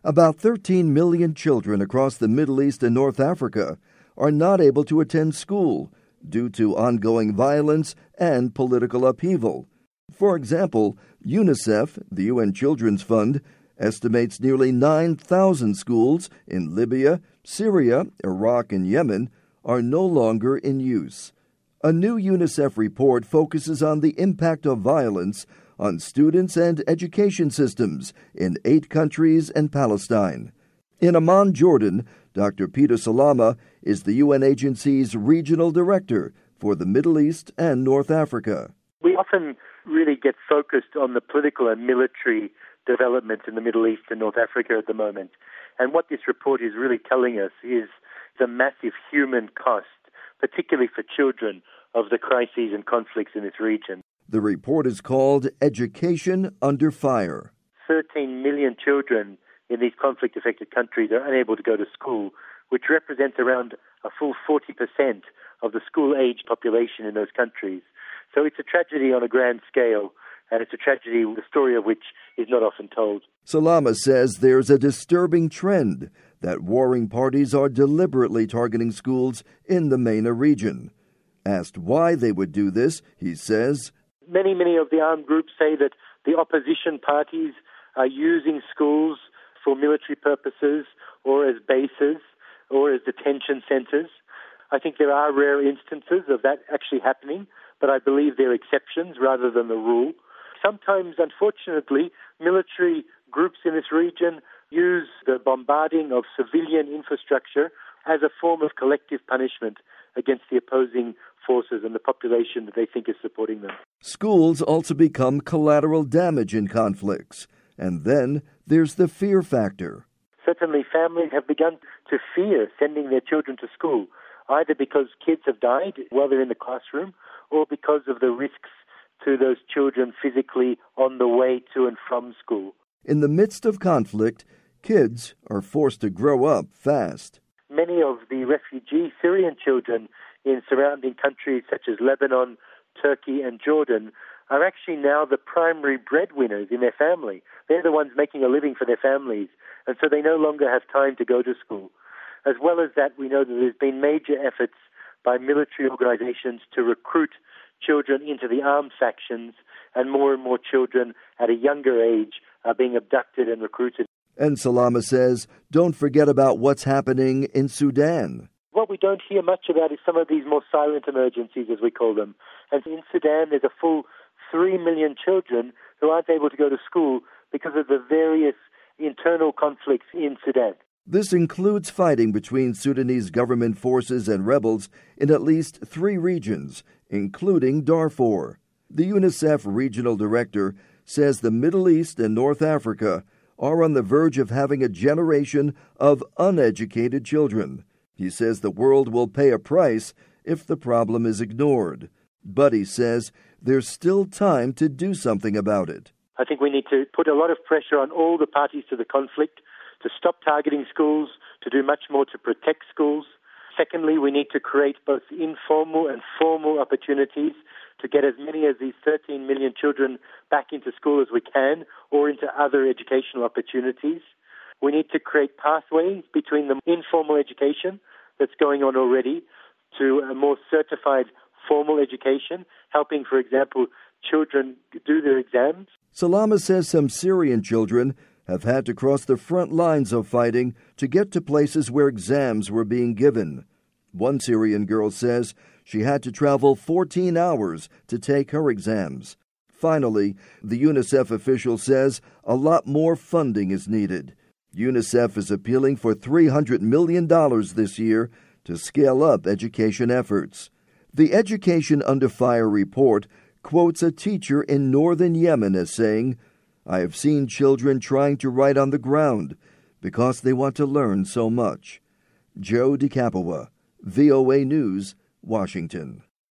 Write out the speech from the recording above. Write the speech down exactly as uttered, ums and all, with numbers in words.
About thirteen million children across the Middle East and North Africa are not able to attend school due to ongoing violence and political upheaval. For example, UNICEF, the U N Children's Fund, estimates nearly nine thousand schools in Libya, Syria, Iraq, and Yemen are no longer in use. A new UNICEF report focuses on the impact of violence on students and education systems in eight countries and Palestine. In Amman, Jordan, Doctor Peter Salama is the U N agency's regional director for the Middle East and North Africa. We often really get focused on the political and military developments in the Middle East and North Africa at the moment. And what this report is really telling us is the massive human cost, particularly for children, of the crises and conflicts in this region. The report is called Education Under Fire. thirteen million children in these conflict-affected countries are unable to go to school, which represents around a full forty percent of the school-age population in those countries. So it's a tragedy on a grand scale, and it's a tragedy, the story of which is not often told. Salama says there's a disturbing trend that warring parties are deliberately targeting schools in the MENA region. Asked why they would do this, he says, Many, many of the armed groups say that the opposition parties are using schools for military purposes or as bases or as detention centers. I think there are rare instances of that actually happening, but I believe they're exceptions rather than the rule. Sometimes, unfortunately, military groups in this region use the bombarding of civilian infrastructure as a form of collective punishment against the opposing forces and the population that they think is supporting them. Schools also become collateral damage in conflicts. And then there's the fear factor. Certainly, families have begun to fear sending their children to school, either because kids have died while they're in the classroom or because of the risks to those children physically on the way to and from school. In the midst of conflict, kids are forced to grow up fast. Many of the refugee Syrian children in surrounding countries such as Lebanon, Turkey, and Jordan are actually now the primary breadwinners in their family. They're the ones making a living for their families, and so they no longer have time to go to school. As well as that, we know that there's been major efforts by military organizations to recruit children into the armed factions, and more and more children at a younger age are being abducted and recruited. And Salama says, don't forget about what's happening in Sudan. What we don't hear much about is some of these more silent emergencies, as we call them. And in Sudan, there's a full three million children who aren't able to go to school because of the various internal conflicts in Sudan. This includes fighting between Sudanese government forces and rebels in at least three regions, including Darfur. The UNICEF regional director says the Middle East and North Africa are on the verge of having a generation of uneducated children. He says the world will pay a price if the problem is ignored. But he says there's still time to do something about it. I think we need to put a lot of pressure on all the parties to the conflict to stop targeting schools, to do much more to protect schools. Secondly, we need to create both informal and formal opportunities to get as many as these thirteen million children back into school as we can or into other educational opportunities. We need to create pathways between the informal education that's going on already to a more certified formal education, helping, for example, children do their exams. Salama says some Syrian children have had to cross the front lines of fighting to get to places where exams were being given. One Syrian girl says she had to travel fourteen hours to take her exams. Finally, the UNICEF official says a lot more funding is needed. UNICEF is appealing for three hundred million dollars this year to scale up education efforts. The Education Under Fire report quotes a teacher in northern Yemen as saying, I have seen children trying to write on the ground because they want to learn so much. Joe DeCapua, V O A News, Washington.